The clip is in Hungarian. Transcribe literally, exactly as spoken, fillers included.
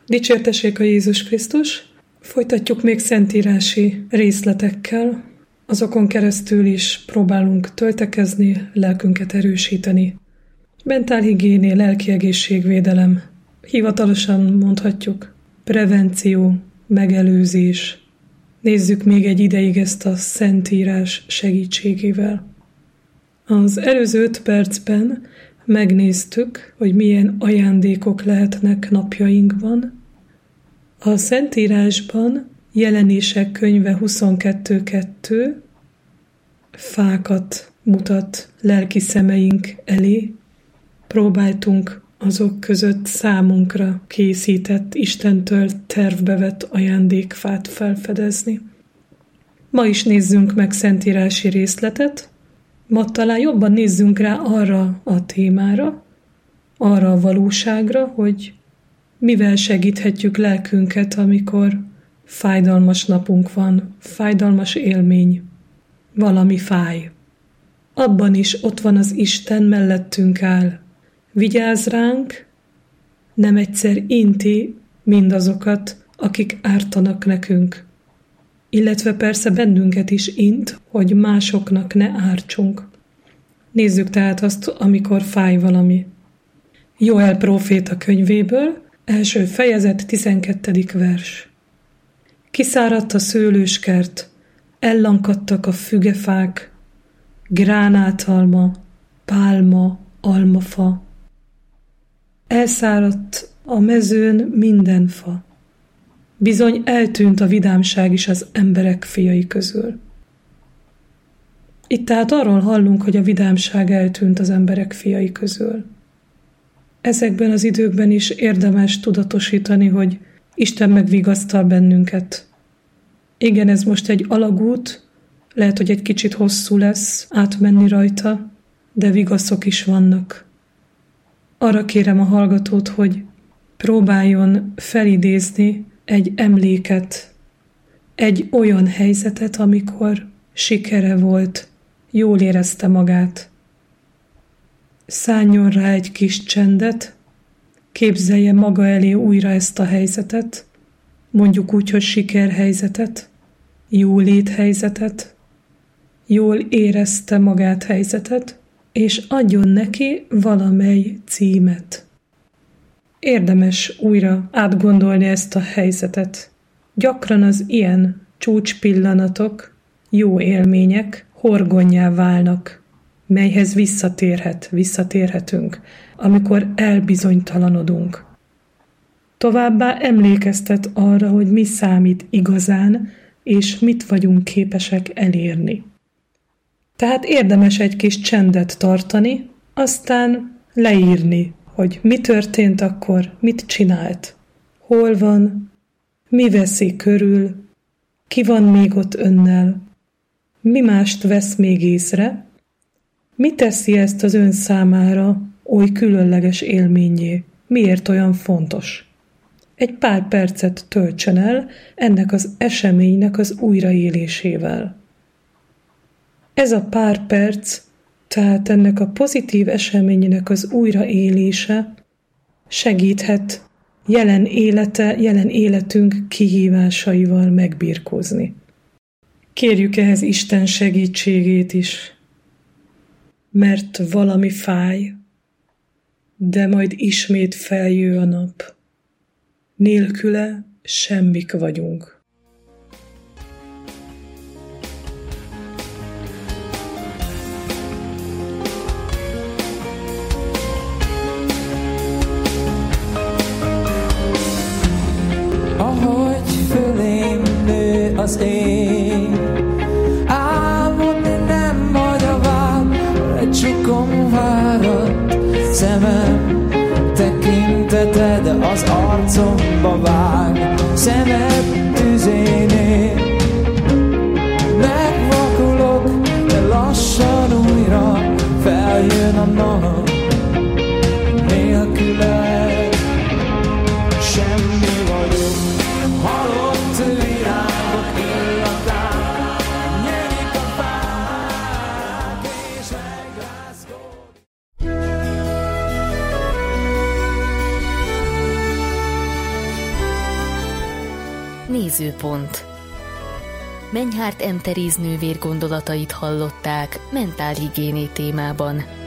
Dicsértessék a Jézus Krisztus! Folytatjuk még szentírási részletekkel. Azokon keresztül is próbálunk töltekezni, lelkünket erősíteni. Mentálhigiéné, lelki egészségvédelem. Hivatalosan mondhatjuk prevenció, megelőzés. Nézzük még egy ideig ezt a szentírás segítségével. Az előző öt percben megnéztük, hogy milyen ajándékok lehetnek napjainkban. A Szentírásban Jelenések könyve huszonkettő kettő fákat mutat lelki szemeink elé. Próbáltunk azok között számunkra készített, Istentől tervbe vett ajándékfát felfedezni. Ma is nézzünk meg szentírási részletet. Ma talán jobban nézzünk rá arra a témára, arra a valóságra, hogy mivel segíthetjük lelkünket, amikor fájdalmas napunk van, fájdalmas élmény, valami fáj. Abban is ott van az Isten, mellettünk áll. Vigyáz ránk, nem egyszer inti mindazokat, akik ártanak nekünk. Illetve persze bennünket is int, hogy másoknak ne ártsunk. Nézzük tehát azt, amikor fáj valami. Joel próféta könyvéből, első fejezet, tizenkettedik vers. Kiszáradt a szőlőskert, ellankadtak a fügefák, gránátalma, pálma, almafa. Elszáradt a mezőn minden fa. Bizony eltűnt a vidámság is az emberek fiai közül. Itt tehát arról hallunk, hogy a vidámság eltűnt az emberek fiai közül. Ezekben az időkben is érdemes tudatosítani, hogy Isten megvigasztal bennünket. Igen, ez most egy alagút, lehet, hogy egy kicsit hosszú lesz átmenni rajta, de vigaszok is vannak. Arra kérem a hallgatót, hogy próbáljon felidézni egy emléket, egy olyan helyzetet, amikor sikere volt, jól érezte magát. Szálljon rá egy kis csendet, képzelje maga elé újra ezt a helyzetet, mondjuk úgy, hogy sikerhelyzetet, jóléthelyzetet, jól érezte magát helyzetet, és adjon neki valamely címet. Érdemes újra átgondolni ezt a helyzetet. Gyakran az ilyen csúcspillanatok, jó élmények horgonnyá válnak, melyhez visszatérhet, visszatérhetünk, amikor elbizonytalanodunk. Továbbá emlékeztet arra, hogy mi számít igazán, és mit vagyunk képesek elérni. Tehát érdemes egy kis csendet tartani, aztán leírni, hogy mi történt akkor, mit csinált, hol van, mi veszi körül, ki van még ott önnel, mi mást vesz még észre, mi teszi ezt az ön számára oly különleges élménnyé, miért olyan fontos. Egy pár percet töltsön el ennek az eseménynek az újraélésével. Ez a pár perc, tehát ennek a pozitív eseménynek az újraélése segíthet jelen élete, jelen életünk kihívásaival megbirkózni. Kérjük ehhez Isten segítségét is, mert valami fáj, de majd ismét feljő a nap. Nélküle semmik vagyunk. Ahogy fölém nő az ég, álmodni nem vagy a vád, egy csukom várat, szemem tekinteted az arcomba vág, szemed tüzénél megvakulok, de lassan újra feljön a nap, nélküled semmi vagyok, halott virágok illatán, nyerik a fák és megrázkod. Nézőpont. Menyhárt M. Teréz nővér gondolatait hallották mentálhigiéné témában.